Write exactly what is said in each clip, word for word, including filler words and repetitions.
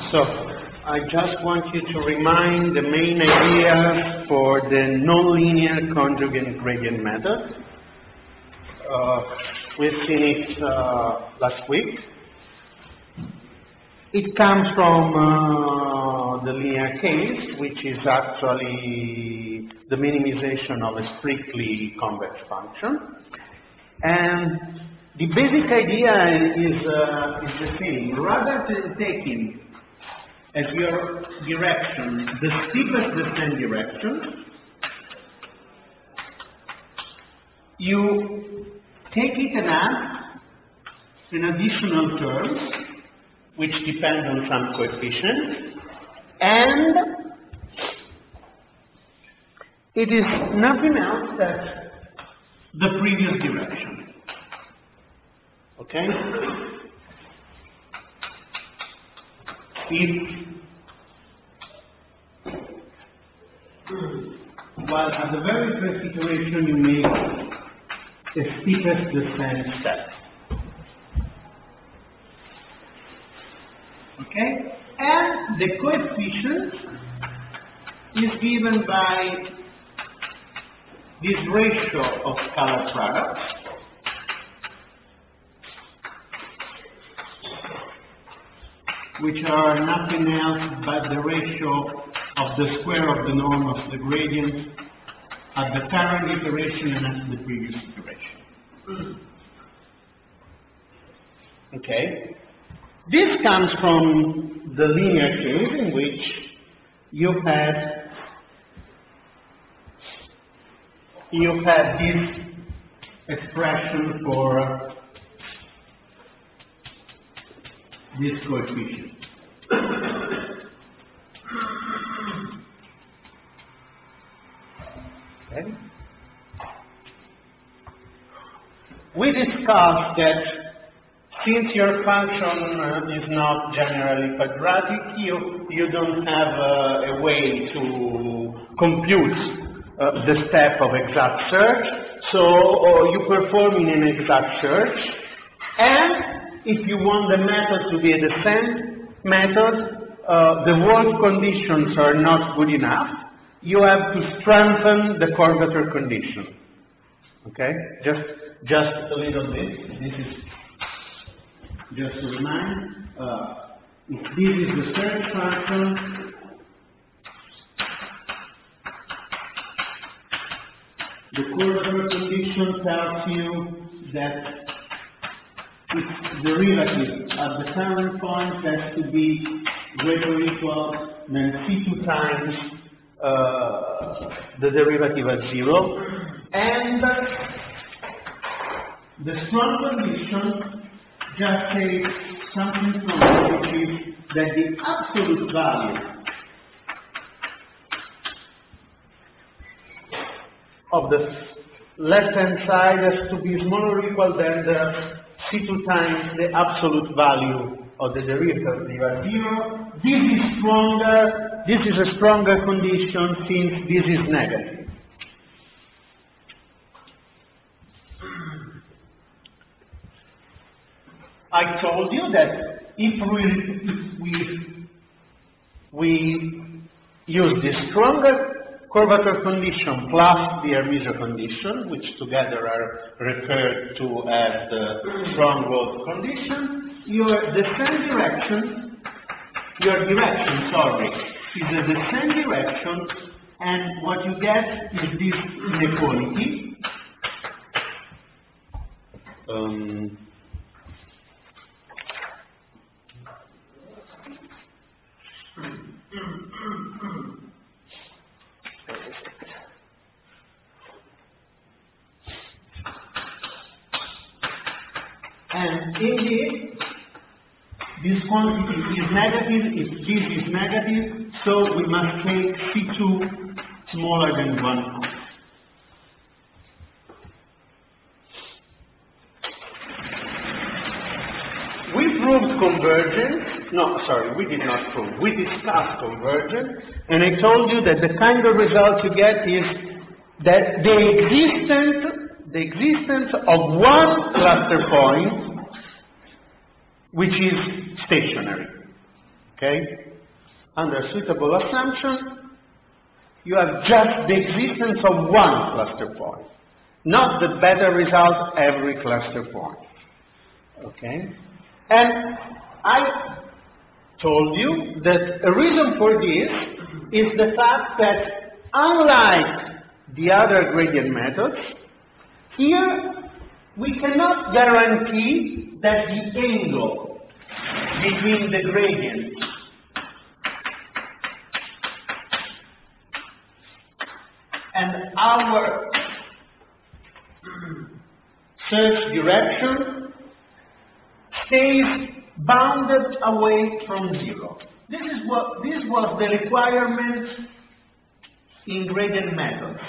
So, I just want you to remind the main ideas for the nonlinear conjugate gradient method. Uh, we've seen it uh, last week. It comes from uh, the linear case, which is actually the minimization of a strictly convex function. And the basic idea is, uh, is the same. Rather than taking as your direction the steepest descent direction, you take it and add an additional terms which depend on some coefficient, and it is nothing else than the previous direction. Okay? If, while at the very first iteration you make the steepest descent step. Okay? And the coefficient is given by this ratio of scalar products, which are nothing else but the ratio of the square of the norm of the gradient at the current iteration and at the previous iteration. Okay? This comes from the linear case in which you had you had this expression for this coefficient. Okay. We discussed that since your function uh, is not generally quadratic, you, you don't have uh, a way to compute uh, the step of exact search, so uh, you perform in an exact search, and if you want the method to be a descent method, uh, the world conditions are not good enough, you have to strengthen the curvature condition. Okay? Just, just a little bit. This is just to remind, uh, if this is the search function, the curvature condition tells you that its derivative at the current point has to be greater or equal than C two times uh, the derivative at zero, and the strong condition just says something from which is that the absolute value of the left-hand side has to be smaller or equal than the C two times the absolute value of the derivative at zero. This is stronger, this is a stronger condition since this is negative. I told you that if we, if we, we use this stronger curvature condition plus the Hermitian condition, which together are referred to as the strong world condition, your descent direction, your direction, sorry, is a descent direction, and what you get is this inequality. Um, And indeed, this quantity is negative, if this is negative, so we must take C two smaller than one. We proved convergence, no, sorry, we did not prove, we discussed convergence, and I told you that the kind of result you get is that the existence the existence of one cluster point which is stationary. Okay? Under suitable assumption, you have just the existence of one cluster point, not the better result every cluster point. Okay? And I told you that a reason for this is the fact that unlike the other gradient methods, here we cannot guarantee that the angle between the gradient and our search direction stays bounded away from zero. This is what this was the requirement in gradient methods.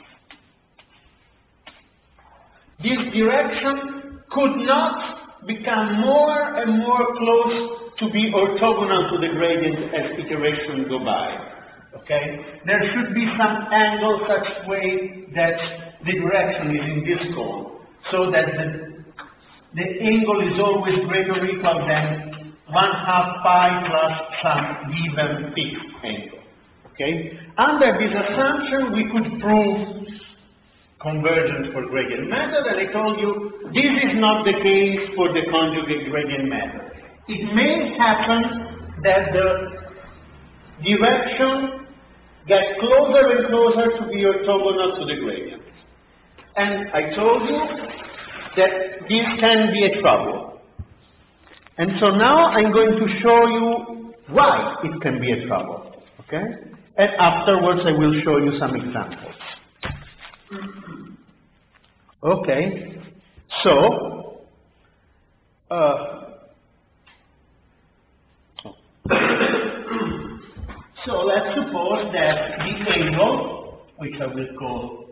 This direction could not become more and more close to be orthogonal to the gradient as iterations go by. Okay? There should be some angle such way that the direction is in this cone, so that the the angle is always greater or equal than one half pi plus some given fixed angle. Okay? Under this assumption, we could prove convergence for gradient method, and I told you this is not the case for the conjugate gradient method. It may happen that the direction gets closer and closer to be orthogonal to the gradient. And I told you that this can be a trouble. And so now I'm going to show you why it can be a trouble. Okay? And afterwards I will show you some examples. Okay, so uh, so let's suppose that the angle, which I will call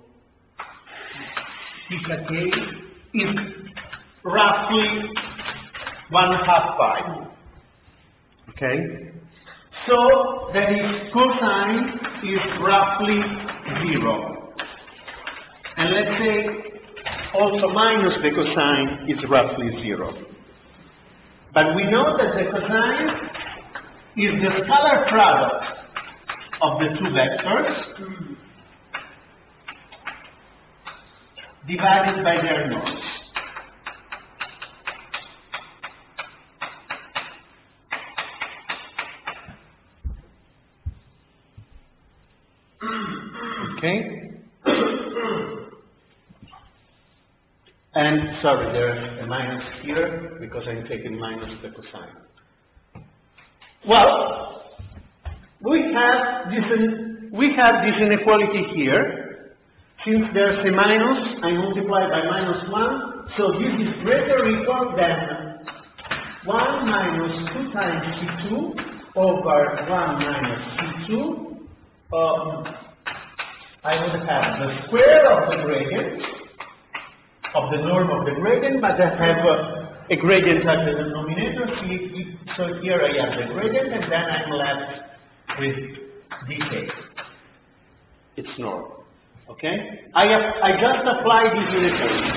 theta k, is roughly one half pi. Okay, so that is cosine is roughly zero. And let's say also minus the cosine is roughly zero. But we know that the cosine is the scalar product of the two vectors divided by their norms. Okay? And, sorry, there's a minus here, because I'm taking minus the cosine. Well, we have this, we have this inequality here. Since there's a minus, I multiply by minus one, so this is greater or equal than one minus two times C two over one minus C two. Um, I would have the square of the gradient, of the norm of the gradient, but I have a, a gradient at the denominator, so here I have the gradient, and then I'm left with dk, its norm. Okay? I, have, I just apply this inequality.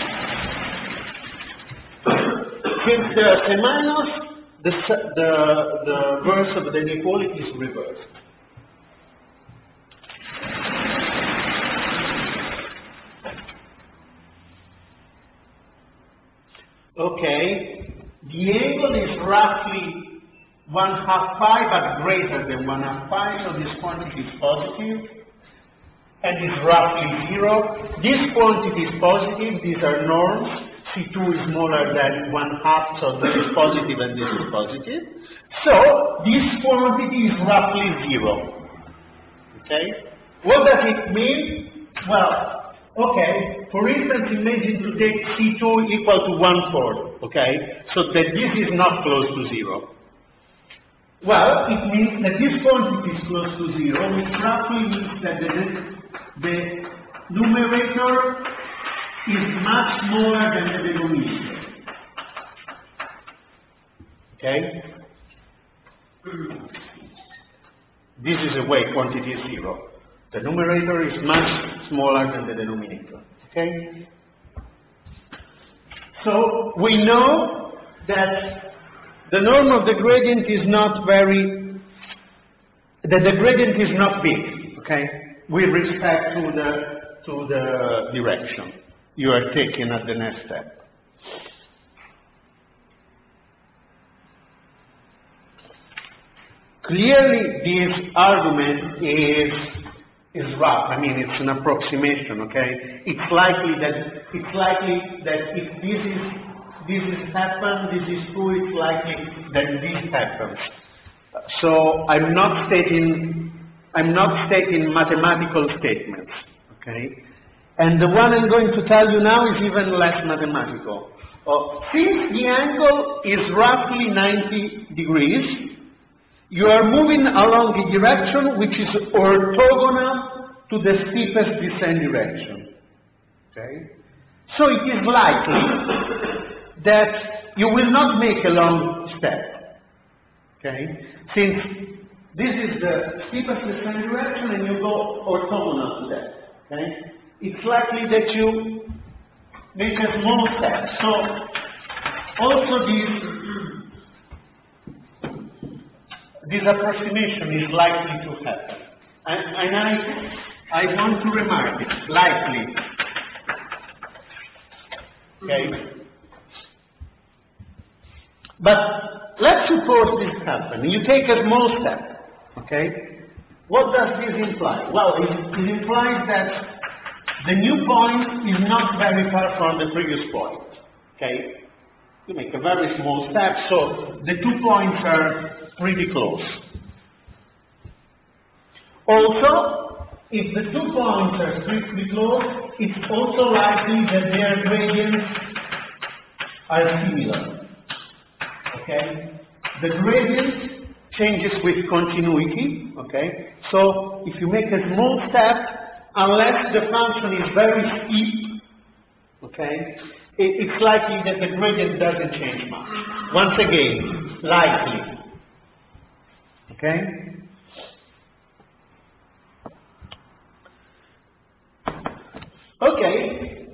Since there's a minus, the, the, the verse of the inequality is reversed. Okay, the angle is roughly one half pi, but greater than one half pi, so this quantity is positive, and is roughly zero. This quantity is positive, these are norms. C two is smaller than one half, so this is positive and this is positive. So, this quantity is roughly zero. Okay? What does it mean? Well, okay, for instance, imagine to take C two equal to one fourth, okay? So that this is not close to zero. Well, it means that this quantity is close to zero, which roughly means that the, the numerator is much smaller than the denominator. Okay? This is a way quantity is zero. The numerator is much smaller than the denominator. Okay? So we know that the norm of the gradient is not very, that the gradient is not big, okay, with respect to the, to the direction you are taking at the next step. Clearly, this argument is is rough. I mean, it's an approximation. Okay, it's likely that it's likely that if this is this is happened, this is true. It's likely that this happens. So I'm not stating I'm not stating mathematical statements. Okay, and the one I'm going to tell you now is even less mathematical. Uh, since the angle is roughly ninety degrees. You are moving along a direction which is orthogonal to the steepest descent direction. Okay? So it is likely that you will not make a long step. Okay? Since this is the steepest descent direction and you go orthogonal to that. Okay? It's likely that you make a small step. So also this This approximation is likely to happen. And, and I, I want to remark it, likely. Okay? But let's suppose this happens. You take a small step. Okay? What does this imply? Well, it, it implies that the new point is not very far from the previous point. Okay? You make a very small step, so the two points are pretty close. Also, if the two points are strictly close, it's also likely that their gradients are similar. Okay? The gradient changes with continuity. Okay? So, if you make a small step, unless the function is very steep, okay, it, it's likely that the gradient doesn't change much. Once again, likely. Okay? Okay.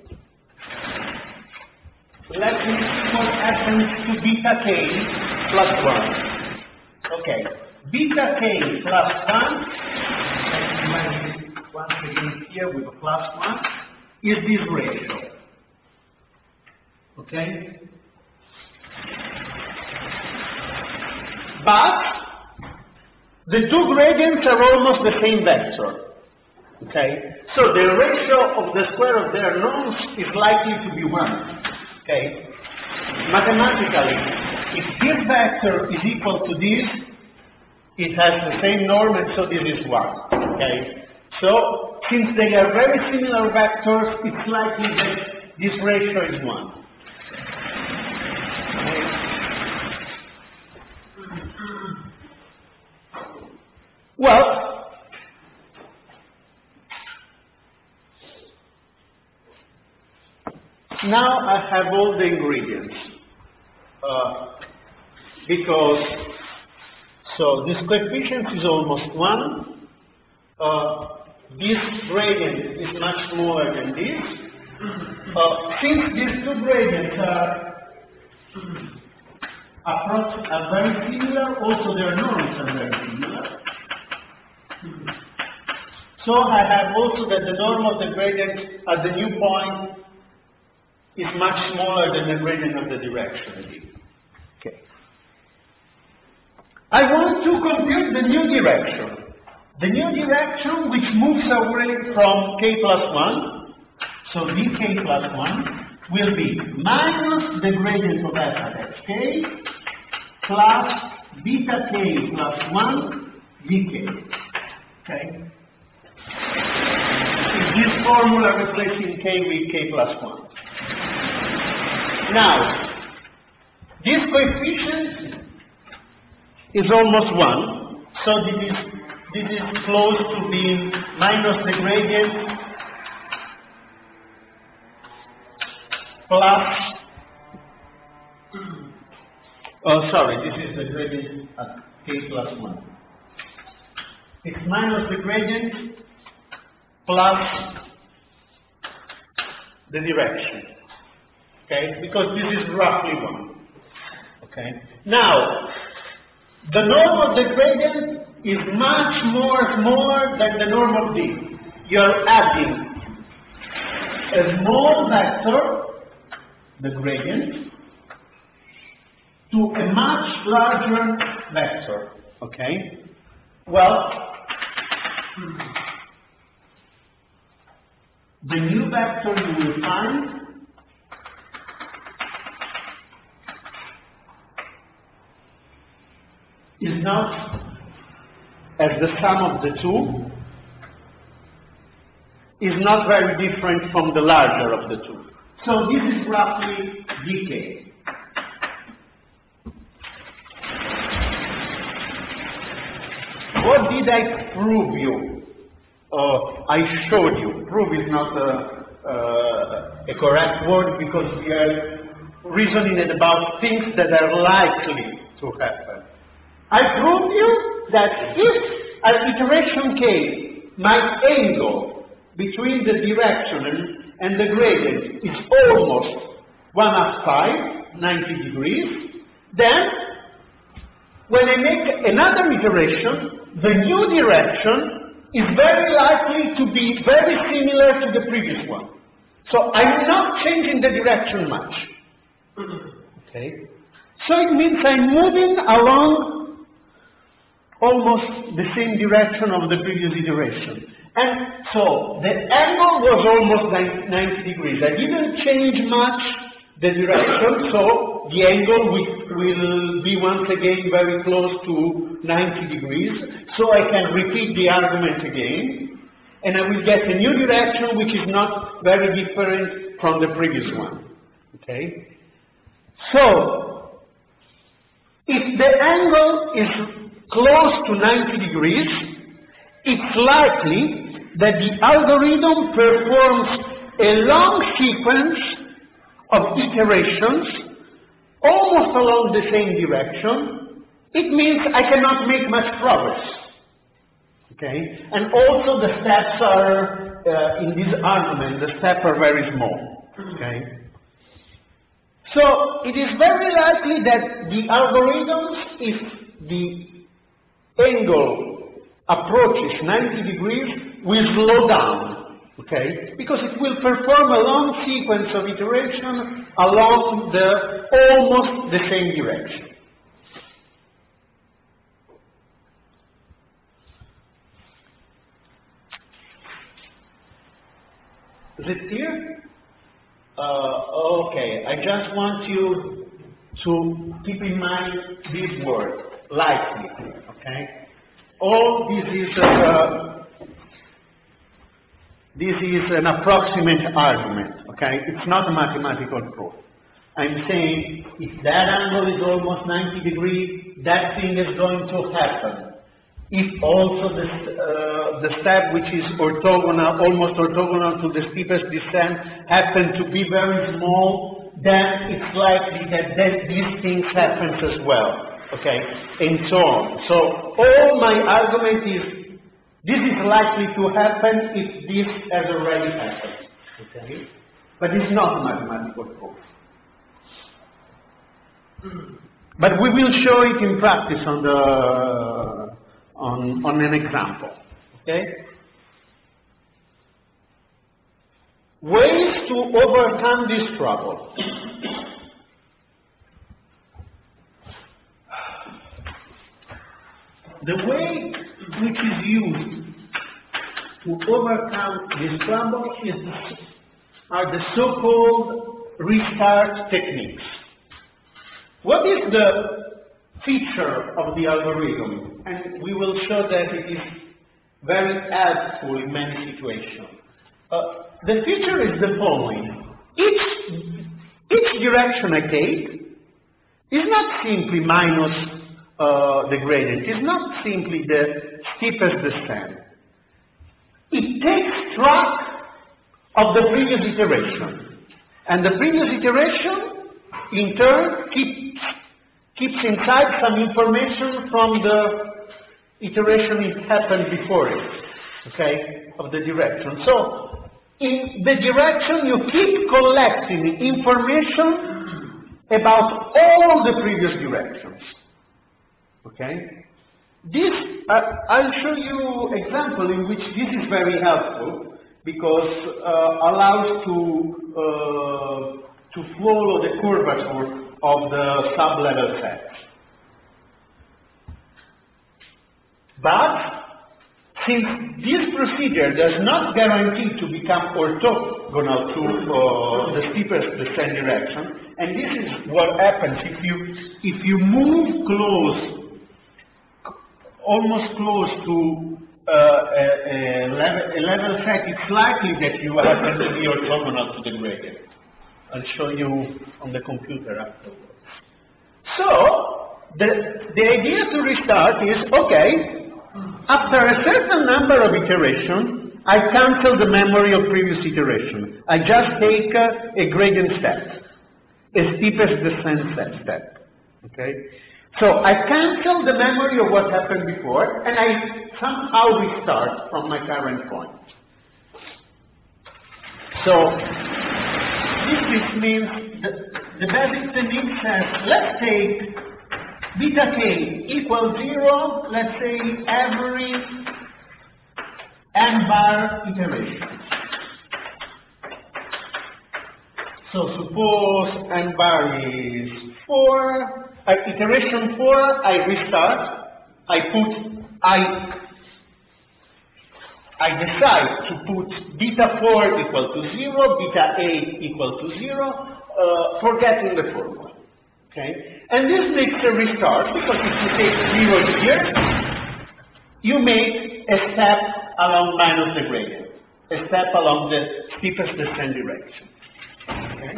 Let me see what happens to beta k plus one. Okay. Beta k plus one, let's imagine it once again here with a plus one, is this ratio. Okay? But the two gradients are almost the same vector. Okay? So the ratio of the square of their norms is likely to be one. Okay? Mathematically, if this vector is equal to this, it has the same norm, and so this is one. Okay? So, since they are very similar vectors, it's likely that this ratio is one. Well, now I have all the ingredients. Uh, because, so this coefficient is almost one. Uh, this gradient is much smaller than this. Uh, since these two gradients are, are very similar, also their norms are very similar. So I have also that the norm of the gradient at the new point is much smaller than the gradient of the direction. Okay. I want to compute the new direction. The new direction which moves away from k plus one, so dk plus one, will be minus the gradient of f at xk plus beta k plus one dk. Okay? Is this formula replacing k with k plus one? Now, this coefficient is almost one, so this is, this is close to being minus the gradient plus, oh sorry, this is the gradient at k plus one. It's minus the gradient plus the direction. Okay? Because this is roughly one. Okay? Now, the norm of the gradient is much more smaller than the norm of this. You're adding a small vector, the gradient, to a much larger vector, okay? Well, the new vector you will find is not as the sum of the two, is not very different from the larger of the two. So this is roughly decay. What did I prove you? Uh, I showed you. Prove is not a, uh, a correct word because we are reasoning about things that are likely to happen. I proved you that if an iteration k, my angle between the direction and, and the gradient is almost one half pi, ninety degrees, then when I make another iteration, the new direction is very likely to be very similar to the previous one. So I'm not changing the direction much. Okay? So it means I'm moving along almost the same direction of the previous iteration. And so the angle was almost ninety degrees. I didn't change much the direction, so the angle will, will be once again very close to ninety degrees. So I can repeat the argument again, and I will get a new direction which is not very different from the previous one. Okay? So, if the angle is close to ninety degrees, it's likely that the algorithm performs a long sequence of iterations almost along the same direction. It means I cannot make much progress. Okay? And also the steps are, uh, in this argument, the steps are very small. Okay? So it is very likely that the algorithms, if the angle approaches ninety degrees, will slow down, okay? Because it will perform a long sequence of iteration along the almost the same direction. Is it clear? Uh, okay, I just want you to keep in mind this word, likely, okay? All this is uh, this is an approximate argument, okay? It's not a mathematical proof. I'm saying if that angle is almost ninety degrees, that thing is going to happen. If also the, uh, the step which is orthogonal, almost orthogonal to the steepest descent, happen to be very small, then it's likely that, that these things happen as well. Okay, and so on. So all my argument is, this is likely to happen if this has already happened. Okay, but it's not mathematical proof. But we will show it in practice on the on on an example. Okay. Ways to overcome this trouble. The way which is used to overcome this trouble is the, are the so-called restart techniques. What is the feature of the algorithm? And we will show that it is very helpful in many situations. Uh, the feature is the following. Each, each direction I take is not simply minus Uh, the gradient. Is not simply the steepest descent. It takes track of the previous iteration. And the previous iteration, in turn, keeps, keeps inside some information from the iteration it happened before it, okay, of the direction. So, in the direction you keep collecting information about all the previous directions. Okay? This, uh, I'll show you example in which this is very helpful because uh, allows to uh, to follow the curvature of the sub-level sets. But since this procedure does not guarantee to become orthogonal to uh, the steepest descent direction, and this is what happens if you if you move close, almost close to uh, a, a, level, a level set, it's likely that you happen to be orthogonal to the gradient. I'll show you on the computer afterwards. So the the idea to restart is okay. After a certain number of iterations, I cancel the memory of previous iteration. I just take uh, a gradient step, a steepest descent step. Okay? So I cancel the memory of what happened before, and I somehow restart from my current point. So this, this means that the basic technique says, let's take beta k equals zero, let's say every n bar iteration. So suppose n bar is four, at iteration four I restart, I put, I, I decide to put beta four equal to zero, beta eight equal to zero, uh, forgetting the formula. Okay? And this makes a restart because if you take zero here, you make a step along minus the gradient, a step along the steepest descent direction. Okay?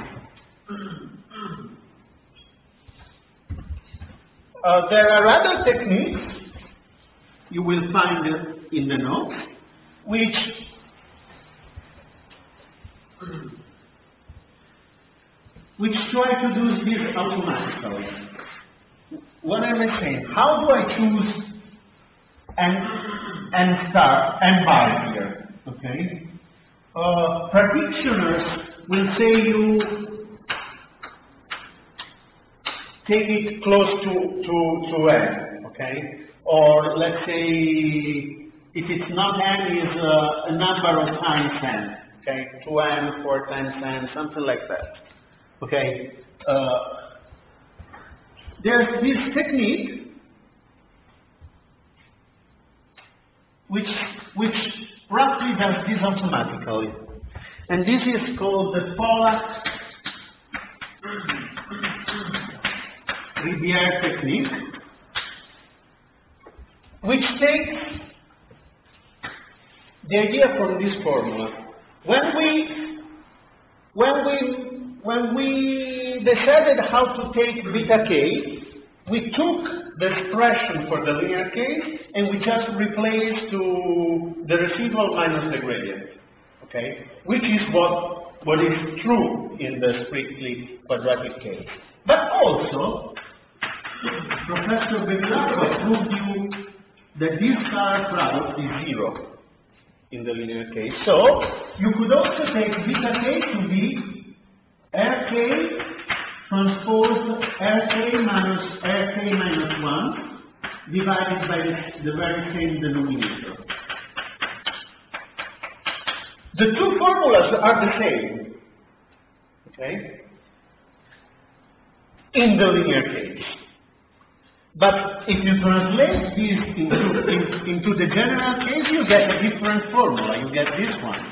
Uh, there are other techniques you will find in the notes, which which try to do this automatically. What am I saying? How do I choose n, n star, n bar here? Okay? Uh, practitioners will say you take it close to, to, to n, okay? Or let's say if it's not n, is uh, a number of times n, okay? two n, four times n, something like that. Okay, uh, there's this technique which which roughly does this automatically, and this is called the Pollack Riviere technique, which takes the idea from this formula. When we when we When we decided how to take beta k, we took the expression for the linear case and we just replaced to the residual minus the gradient, okay? Which is what, what is true in the strictly quadratic case. But also, Professor Bevilacqua proved you that this star product is zero in the linear case. So, you could also take beta k to be Rk transpose Rk minus Rk minus one divided by the, the very same denominator. The two formulas are the same, okay, in the linear case. But if you translate this into, in, into the general case, you get a different formula. You get this one.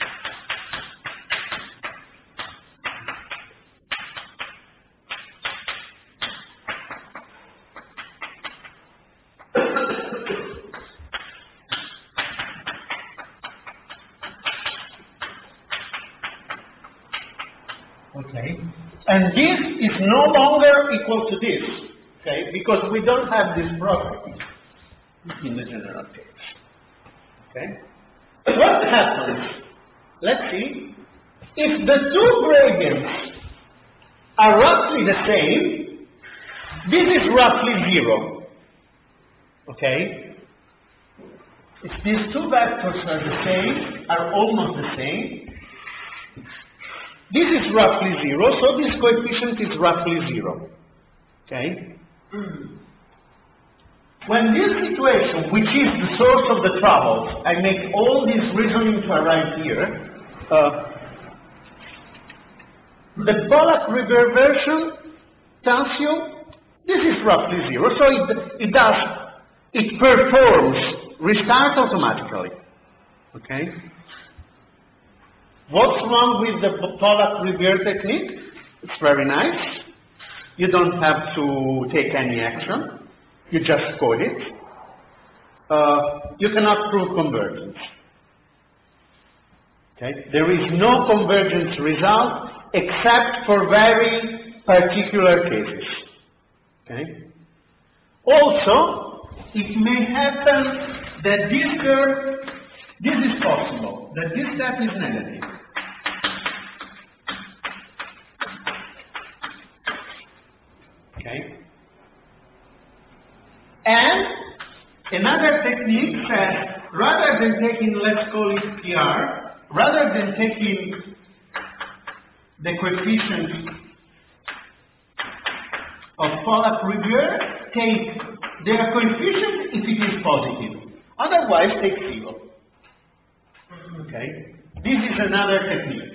Okay, and this is no longer equal to this, okay, because we don't have this property in the general case. Okay, what happens? Let's see. If the two gradients are roughly the same, this is roughly zero. Okay, if these two vectors are the same, are almost the same, This is roughly zero, so this coefficient is roughly zero. Okay? When this situation, which is the source of the troubles, I make all this reasoning to arrive here, uh, the Pollack reversion tells you this is roughly zero, so it, it does, it performs restart automatically. Okay? What's wrong with the Pollack reverse technique? It's very nice. You don't have to take any action. You just code it. Uh, you cannot prove convergence. Okay? There is no convergence result except for very particular cases. Okay? Also, it may happen that this curve, this is possible, that this step is negative. Okay? And another technique says, rather than taking, let's call it P R, rather than taking the coefficient of Pollack-Riviere, take their coefficient if it is positive. Otherwise, take zero. Okay? This is another technique.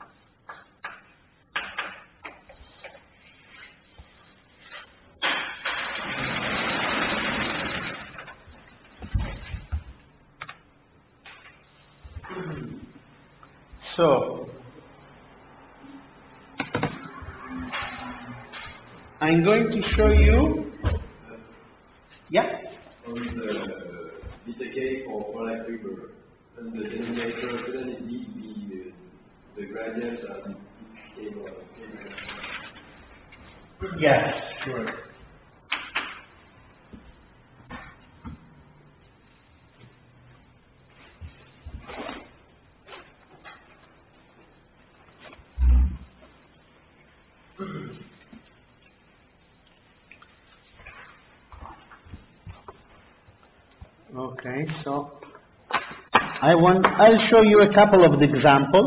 So, I'm going to show you, yeah? On the beta k for Pollack River, and the denominator shouldn't it need to be the, the gradient and k or k? Yes, sure. Okay, so I want, I'll show you a couple of examples.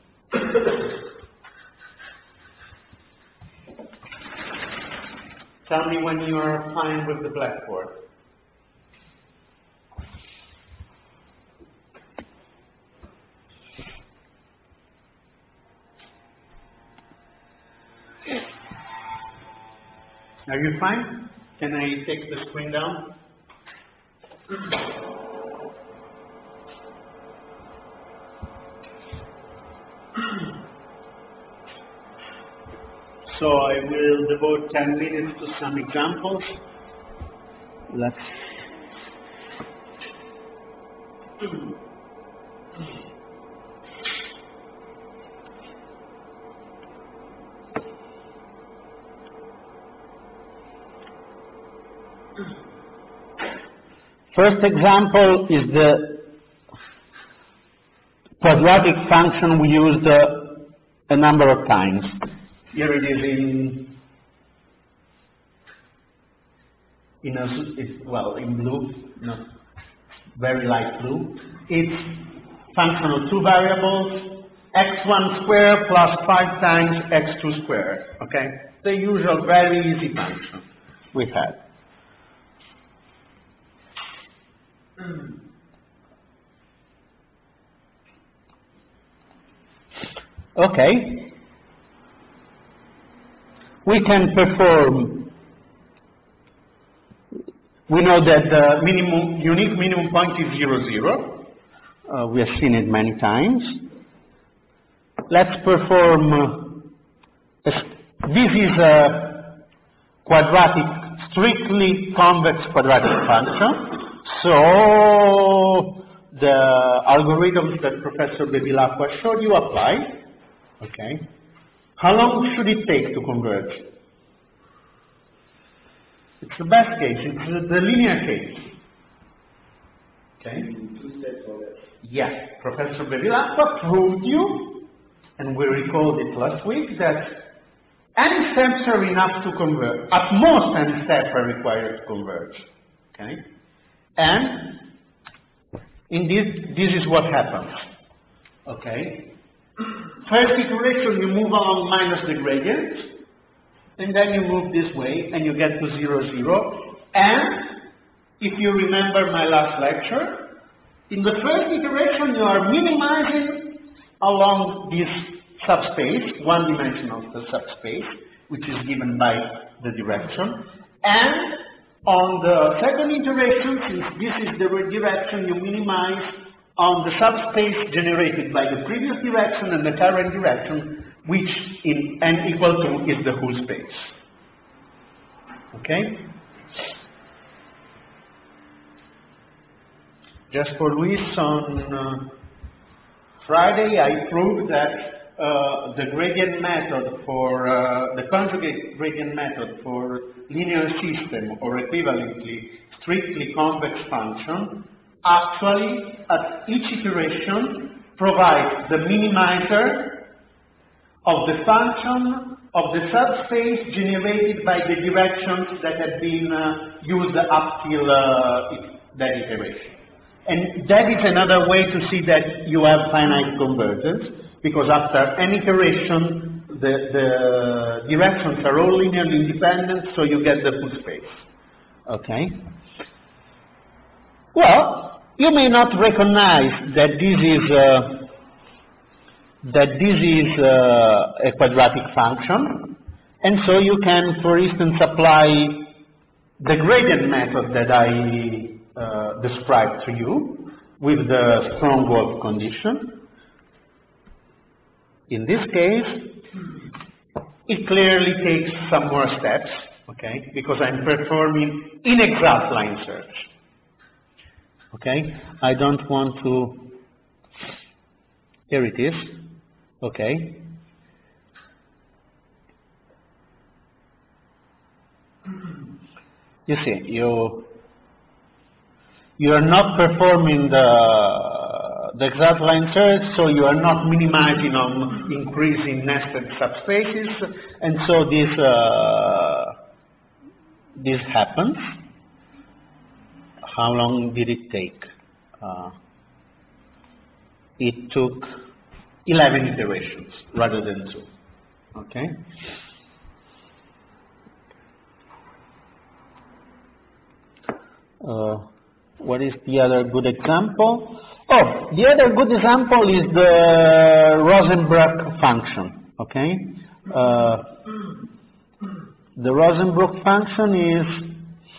Tell me when you are fine with the blackboard. Are you fine? Can I take the screen down? So I will devote ten minutes to some examples. Let's First example is the quadratic function we used uh, a number of times. Here it is in, in a, it's, well, in blue, not very light blue. It's function of two variables, x one squared plus five times x two squared, okay? The usual very easy function we had. Okay, we can perform, we know that the minimum, unique minimum point is zero, zero. Uh, we have seen it many times. Let's perform, uh, a, this is a quadratic, strictly convex quadratic function. So the algorithms that Professor Bevilacqua showed you apply. Okay. How long should it take to converge? It's the best case. It's the linear case. Okay. Two steps or less. Yes. Professor Bevilacqua proved you, and we recalled it last week, that any steps are enough to converge. At most, any steps are required to converge. Okay. And in this, this is what happens. Okay. First iteration, you move along minus the gradient, and then you move this way, and you get to zero, zero. And if you remember my last lecture, in the first iteration, you are minimizing along this subspace, one-dimensional subspace, which is given by the direction. And on the second iteration, since this is the direction, you minimize on the subspace generated by the previous direction and the current direction, which in n equal to is the whole space. Okay? Just for Luis, on uh, Friday I proved that uh, the gradient method for, uh, the conjugate gradient method for linear system, or equivalently strictly convex function, actually at each iteration provides the minimizer of the function of the subspace generated by the directions that have been uh, used up till uh, it, that iteration. And that is another way to see that you have finite convergence, because after any iteration, the, the directions are all linearly independent, so you get the full space. Okay? Well, you may not recognize that this is uh, that this is uh, a quadratic function, and so you can, for instance, apply the gradient method that I uh, described to you with the Strong-Wolf condition. In this case, it clearly takes some more steps, okay, because I'm performing inexact line search. Okay, I don't want to, here it is, okay. You see, you, you are not performing the, the exact line search, so you are not minimizing on increasing nested subspaces, and so this, uh, this happens. How long did it take? Uh, it took eleven iterations rather than two. Okay? Uh, what is the other good example? Oh, the other good example is the Rosenbrock function. Okay? Uh, the Rosenbrock function is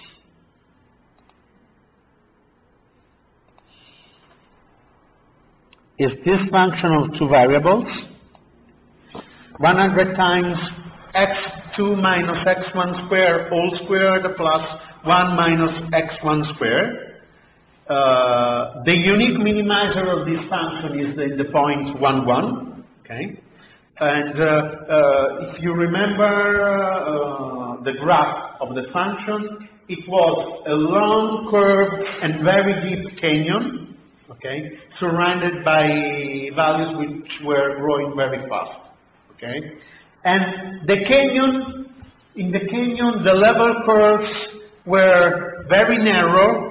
is this function of two variables, one hundred times x two minus x one squared all squared plus one minus x one squared. Uh, the unique minimizer of this function is in the point one, one, okay? And uh, uh, if you remember uh, the graph of the function, it was a long, curved, and very deep canyon, okay, surrounded by values which were growing very fast, okay? And the canyon, in the canyon, the level curves were very narrow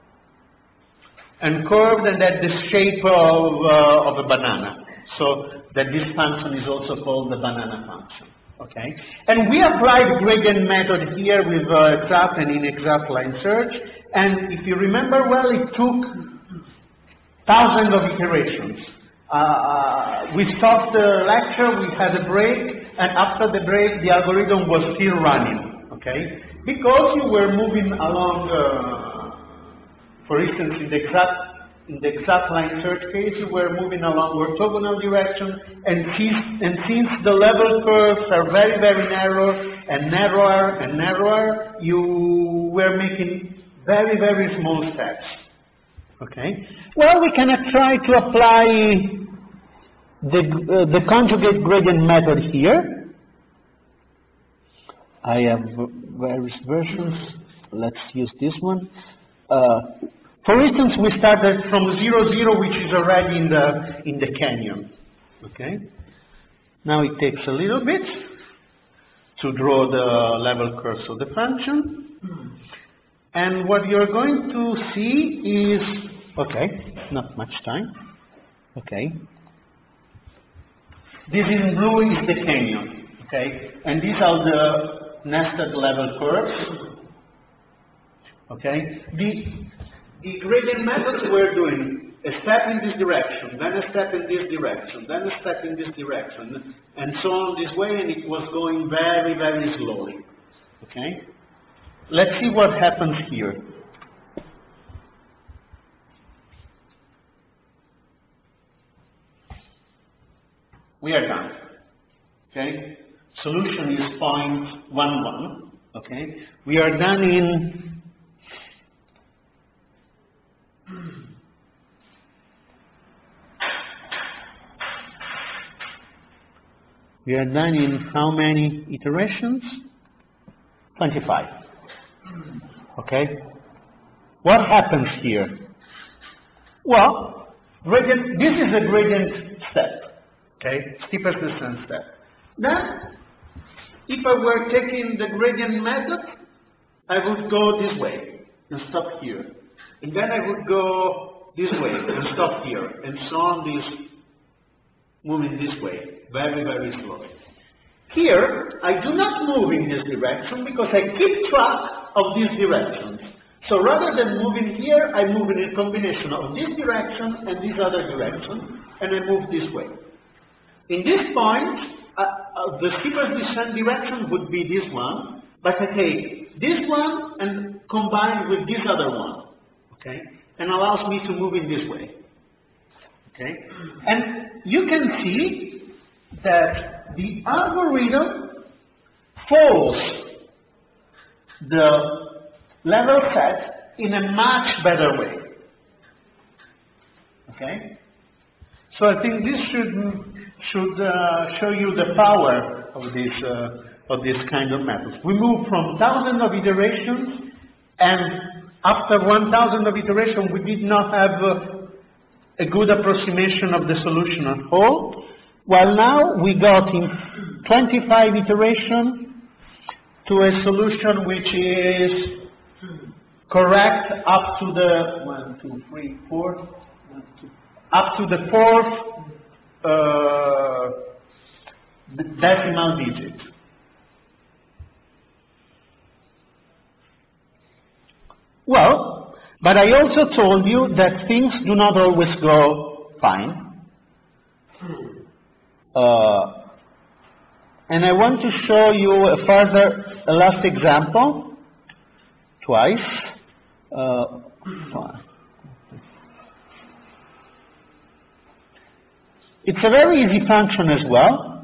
and curved and had the shape of, uh, of a banana. So that this function is also called the banana function, okay? And we applied gradient method here with uh, exact and inexact line search, and if you remember well, it took thousands of iterations. Uh, we stopped the lecture, we had a break, and after the break, the algorithm was still running, okay? Because you were moving along, uh, for instance, in the exact in the exact line search case, you were moving along orthogonal direction, and since, and since the level curves are very, very narrow, and narrower and narrower, you were making very, very small steps. Okay? Well, we can try to apply the, uh, the conjugate gradient method here. I have various versions. Let's use this one. Uh, for instance, we started from zero, zero, which is already in the, in the canyon. Okay? Now it takes a little bit to draw the level curves of the function. And what you're going to see is, okay, not much time, okay. This in blue is the canyon, okay? And these are the nested level curves, okay? The, the gradient methods we're doing a step in this direction, then a step in this direction, then a step in this direction, and so on this way, and it was going very, very slowly, okay? Let's see what happens here. We are done, okay? Solution is zero point one one, okay? We are done in we are done in how many iterations? twenty-five, okay? What happens here? Well, gradient, this is a gradient step. Okay, steepest descent step. Then, if I were taking the gradient method, I would go this way and stop here. And then I would go this way and stop here. And so on, this moving this way, very, very slowly. Here, I do not move in this direction because I keep track of these directions. So rather than moving here, I move in a combination of this direction and this other direction, and I move this way. In this point, uh, uh, the steepest descent direction would be this one, but I take this one and combine with this other one, okay? And allows me to move in this way, okay? And you can see that the algorithm follows the level set in a much better way, okay? So I think this should should uh, show you the power of this uh, of this kind of methods. We move from thousands of iterations, and after one thousand of iterations, we did not have uh, a good approximation of the solution at all. While now we got in twenty-five iterations to a solution which is correct up to the one, two, three, four, one, two, up to the fourth Uh, decimal digit. Well, but I also told you that things do not always go fine. Uh, and I want to show you a further, a last example, twice. Uh, It's a very easy function as well.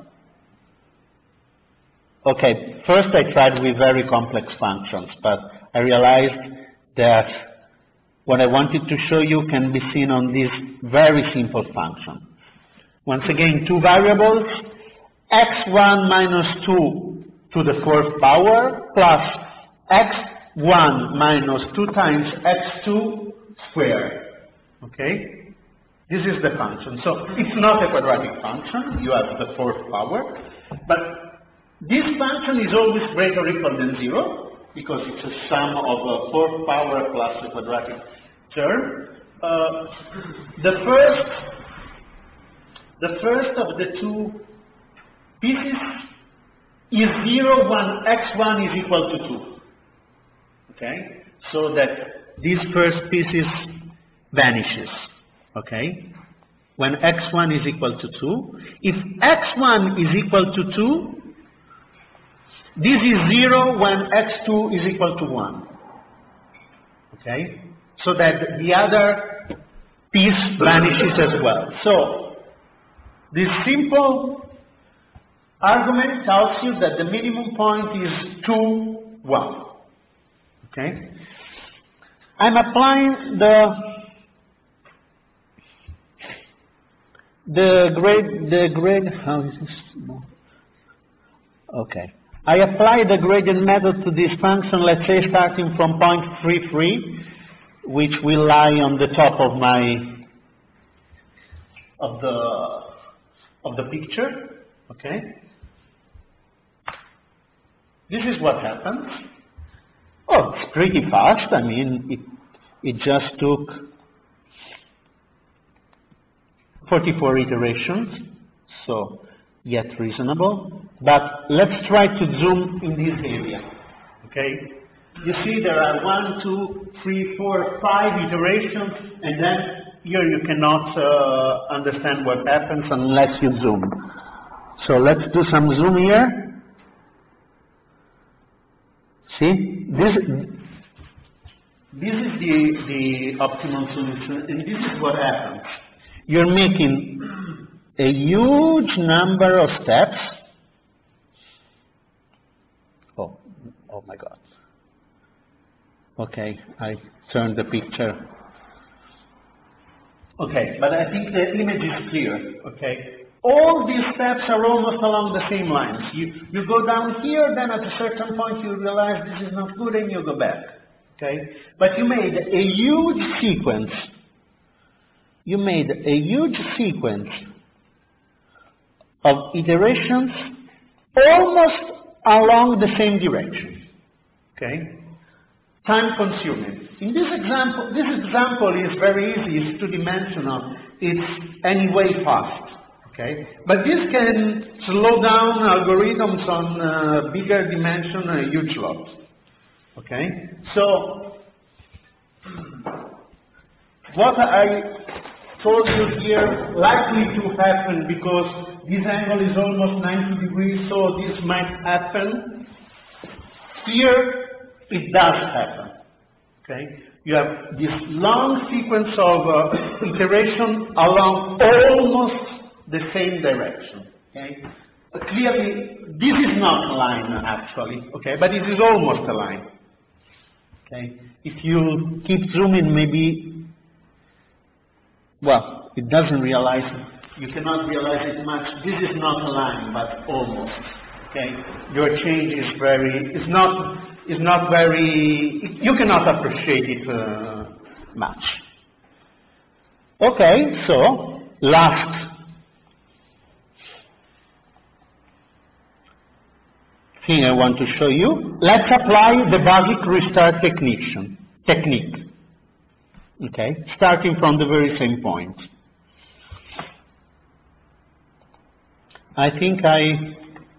Okay, first I tried with very complex functions, but I realized that what I wanted to show you can be seen on this very simple function. Once again, two variables, x one minus two to the fourth power plus x one minus two times x two squared. Okay? This is the function. So it's not a quadratic function. You have the fourth power. But this function is always greater or equal than zero because it's a sum of a fourth power plus a quadratic term. Uh, the first, the first of the two pieces is zero when x one is equal to two. Okay? So that this first piece is vanishes. Okay, when x one is equal to two. If x one is equal to two, this is zero when x two is equal to one. Okay, so that the other piece vanishes as well. So this simple argument tells you that the minimum point is two, one. Okay, I'm applying the The grade, the grade, how is this? Okay. I apply the gradient method to this function, let's say starting from point three three, which will lie on the top of my, of the, of the picture, okay? This is what happens. Oh, it's pretty fast. I mean, it, it just took forty-four iterations. So yet reasonable, but let's try to zoom in this area, okay? You see there are one, two, three, four, five iterations, and then here you cannot uh, understand what happens unless you zoom. So let's do some zoom here. See, this, this is the, the optimal solution, and this is what happens. You're making a huge number of steps. Oh, oh my God. Okay, I turned the picture. Okay, but I think the image is clear, okay? All these steps are almost along the same lines. You, you go down here, then at a certain point you realize this is not good and you go back, okay? But you made a huge sequence. You made a huge sequence of iterations almost along the same direction, okay? Time consuming. In this example, this example is very easy, it's two-dimensional, it's anyway fast, okay? But this can slow down algorithms on uh, bigger dimension, a huge lot, okay? So, what I told you here likely to happen because this angle is almost ninety degrees, so this might happen. Here, it does happen, okay? You have this long sequence of uh, iteration along almost the same direction, okay? But clearly, this is not a line, actually, okay? But it is almost a line, okay? If you keep zooming, maybe, well, it doesn't realize, you cannot realize it much. This is not a line, but almost, okay? Your change is very, it's not, is not very, you cannot appreciate it uh, much. Okay, so, last thing I want to show you, let's apply the basic restart technique, technique, okay, starting from the very same point. I think I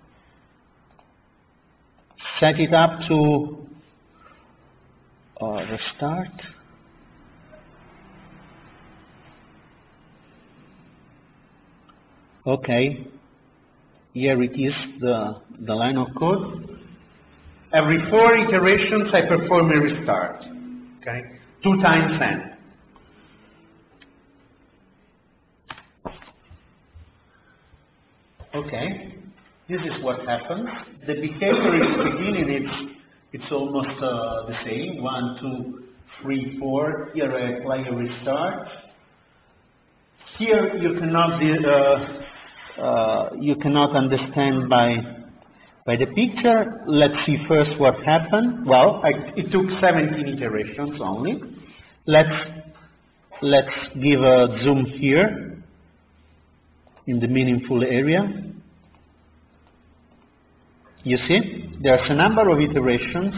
set it up to uh, restart. Okay, here it is, the, the line of code. Every four iterations I perform a restart, okay, two times n. Okay. This is what happens. The behavior in the beginning, it's, it's almost uh, the same. One, two, three, four. Here I apply a restart. Here you cannot, uh, uh, you cannot understand by, by the picture. Let's see first what happened. Well, I, it took seventeen iterations only. Let's, let's give a zoom here in the meaningful area. You see, there's a number of iterations.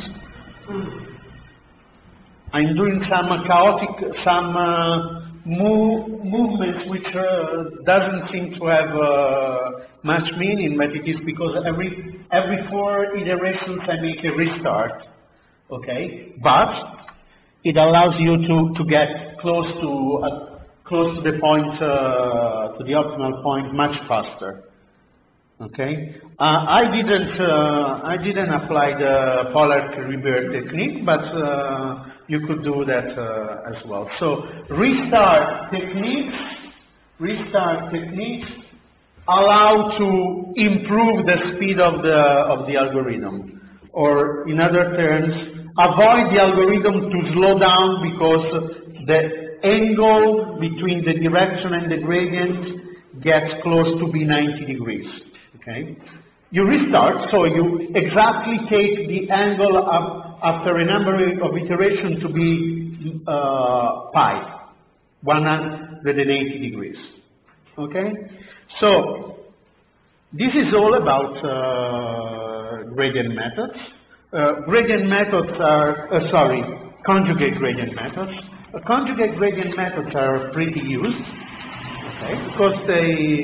I'm doing some uh, chaotic, some uh, move, movements which uh, doesn't seem to have uh, much meaning, but it is because every every four iterations I make a restart, okay? But it allows you to to get close to uh, close to the point, uh, to the optimal point, much faster. Okay, uh, I didn't uh, I didn't apply the Pollard rebirth technique, but uh, you could do that uh, as well. So restart techniques, restart techniques allow to improve the speed of the of the algorithm, or in other terms, avoid the algorithm to slow down because the angle between the direction and the gradient gets close to be ninety degrees. Okay, you restart, so you exactly take the angle of, after a number of iterations to be uh, pi, one hundred eighty degrees. Okay, so this is all about uh, gradient methods. Uh, gradient methods are, uh, sorry, conjugate gradient methods. Uh, conjugate gradient methods are pretty used, okay, because they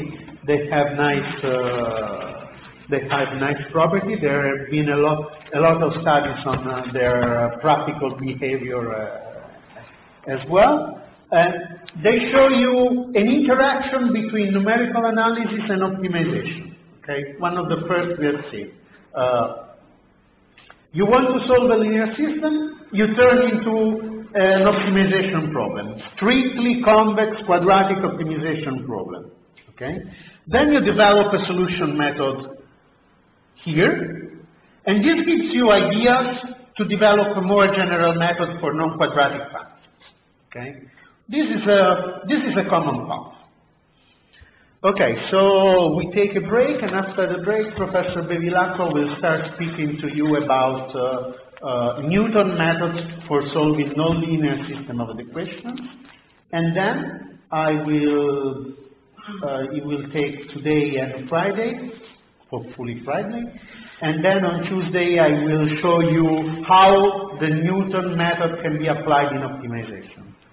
they have nice, uh, they have nice property. There have been a lot, a lot of studies on uh, their uh, practical behavior uh, as well. And they show you an interaction between numerical analysis and optimization. Okay, one of the first we have seen. Uh, you want to solve a linear system, you turn into an optimization problem, strictly convex quadratic optimization problem. Okay, then you develop a solution method here, and this gives you ideas to develop a more general method for non-quadratic functions. Okay, this is a this is a common path. Okay, so we take a break, and after the break, Professor Bevilacqua will start speaking to you about uh, uh, Newton methods for solving nonlinear system of equations, and then I will uh, it will take today and Friday, hopefully Friday, and then on Tuesday I will show you how the Newton method can be applied in optimization.